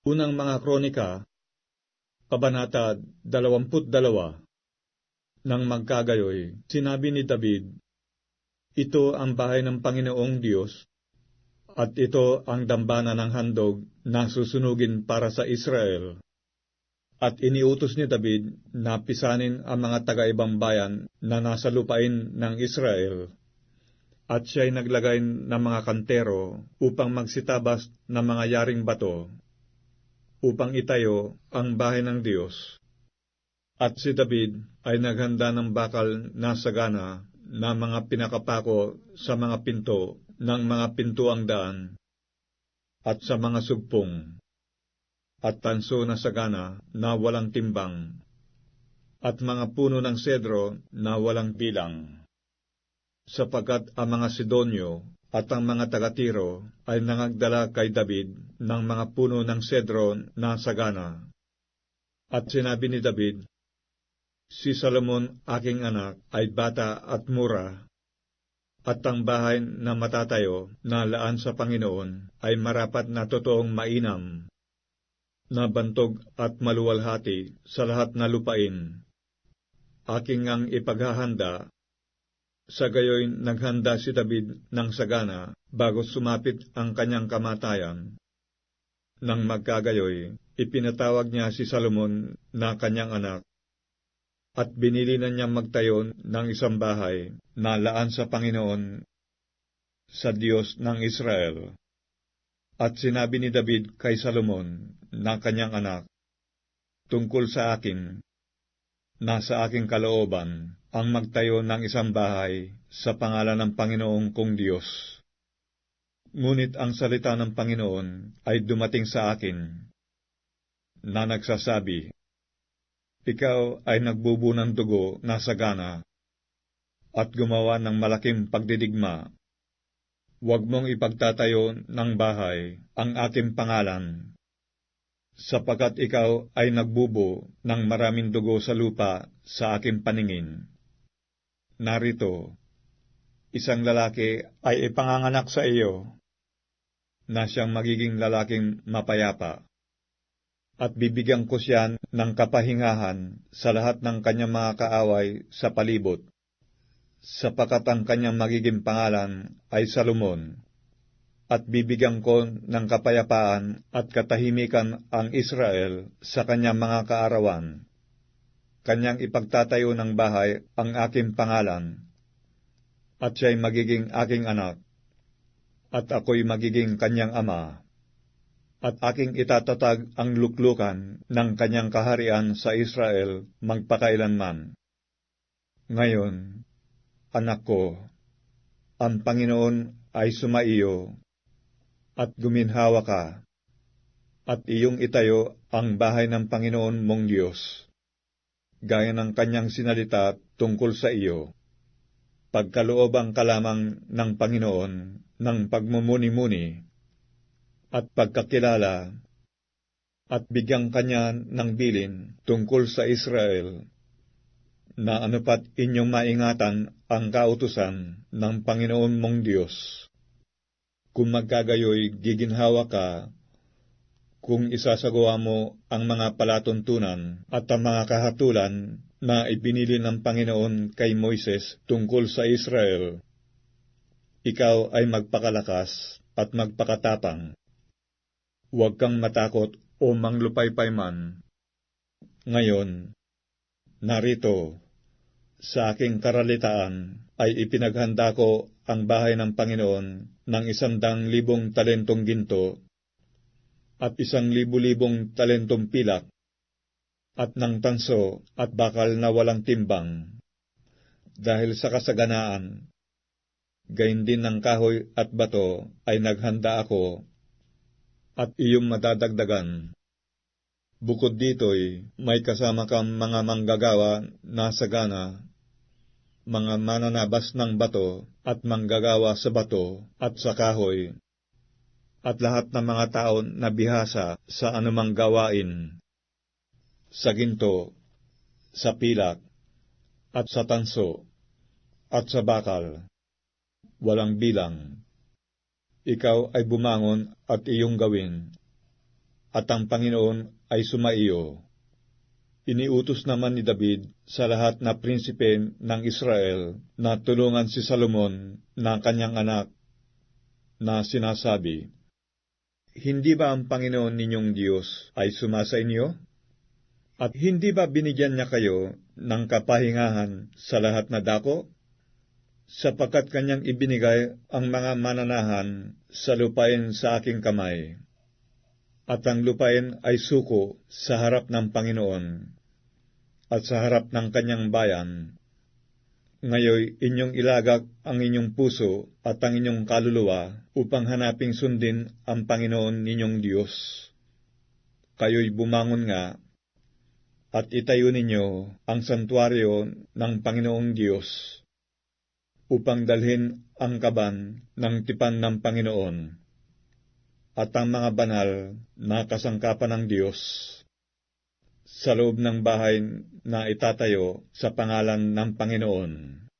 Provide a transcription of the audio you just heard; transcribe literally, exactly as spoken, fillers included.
Unang mga Kronika, Kabanata dalawampu't dalawa. Nang magkagayoy, sinabi ni David, "Ito ang bahay ng Panginoong Diyos, at ito ang dambana ng handog na susunugin para sa Israel." At iniutos ni David na pisanin ang mga taga-ibang bayan na nasa lupain ng Israel. At siya'y naglagay ng mga kantero upang magsitabas ng mga yaring bato, upang itayo ang bahay ng Diyos. At si David ay naghanda ng bakal na sagana na mga pinakapako sa mga pinto ng mga pintuang daan, at sa mga sugpong, at tanso na sagana na walang timbang, at mga puno ng sedro na walang bilang. Sapagkat ang mga Sidonyo at ang mga taga-Tiro ay nangagdala kay David ng mga puno ng sedro na sagana. At sinabi ni David, "Si Solomon aking anak ay bata at mura, at ang bahay na matatayo na laan sa Panginoon ay marapat na totoong mainam, na bantog at maluwalhati sa lahat na lupain. Aking ang ipaghahanda." Sa gayoy naghanda si David ng sagana bago sumapit ang kanyang kamatayan. Nang magkagayoy, ipinatawag niya si Solomon na kanyang anak, at binili na niya magtayo ng isang bahay na laan sa Panginoon, sa Diyos ng Israel. At sinabi ni David kay Solomon na kanyang anak, "Tungkol sa akin, nasa aking kalooban ang magtayo ng isang bahay sa pangalan ng Panginoong kong Diyos. Ngunit ang salita ng Panginoon ay dumating sa akin, na nagsasabi, Ikaw ay nagbubu ng dugo na sagana, at gumawa ng malaking pagdidigma. Huwag mong ipagtatayo ng bahay ang aking pangalan, sapagkat ikaw ay nagbubo ng maraming dugo sa lupa sa aking paningin. Narito, isang lalaki ay ipanganganak sa iyo, na siyang magiging lalaking mapayapa, at bibigyan ko siya ng kapahingahan sa lahat ng kanyang mga kaaway sa palibot, sapagkat ang kanyang magiging pangalan ay Solomon, at bibigyan ko ng kapayapaan at katahimikan ang Israel sa kanyang mga kaarawan. Kanyang ipagtatayo ng bahay ang aking pangalan, at siya'y magiging aking anak, at ako'y magiging kanyang ama, at aking itatatag ang luklukan ng kanyang kaharian sa Israel magpakailanman. Ngayon, anak ko, ang Panginoon ay sumaiyo, at guminhawa ka, at iyong itayo ang bahay ng Panginoon mong Diyos, gaya ng kanyang sinalita tungkol sa iyo. Pagkalooban ka lamang ng Panginoon ng pagmumuni-muni at pagkakilala, at bigyan kanya ng bilin tungkol sa Israel, na anupat inyong maingatan ang kautusan ng Panginoon mong Diyos. Kung magkagayoy, giginhawa ka, kung isasagawa mo ang mga palatuntunan at ang mga kahatulan na ipinili ng Panginoon kay Moises tungkol sa Israel. Ikaw ay magpakalakas at magpakatapang. Huwag kang matakot o manglupaypay man. Ngayon, narito, sa aking karalitaan ay ipinaghanda ko ang bahay ng Panginoon ng isandang libong talentong ginto, at isang libu-libong talentong pilak, at ng tanso at bakal na walang timbang. Dahil sa kasaganaan, gayon din ng kahoy at bato ay naghanda ako, at iyong madadagdagan. Bukod dito'y may kasama kang mga manggagawa na sagana, mga mananabas ng bato at manggagawa sa bato at sa kahoy, at lahat ng mga tao na bihasa sa anumang gawain, sa ginto, sa pilak, at sa tanso, at sa bakal, walang bilang. Ikaw ay bumangon at iyong gawin, at ang Panginoon ay sumaiyo. Iniutos naman ni David sa lahat na prinsipe ng Israel na tulungan si Salomon na kanyang anak na sinasabi, "Hindi ba ang Panginoon ninyong Diyos ay sumasa inyo? At hindi ba binigyan niya kayo ng kapahingahan sa lahat na dako? Sapagkat kanyang ibinigay ang mga mananahan sa lupain sa aking kamay. At ang lupain ay suko sa harap ng Panginoon at sa harap ng kanyang bayan. Ngayoy inyong ilagak ang inyong puso at ang inyong kaluluwa upang hanaping sundin ang Panginoon ninyong Diyos. Kayo'y bumangon nga at itayo ninyo ang santuaryo ng Panginoong Diyos upang dalhin ang kaban ng tipan ng Panginoon at ang mga banal na kasangkapan ng Diyos sa loob ng bahay na itatayo sa pangalan ng Panginoon."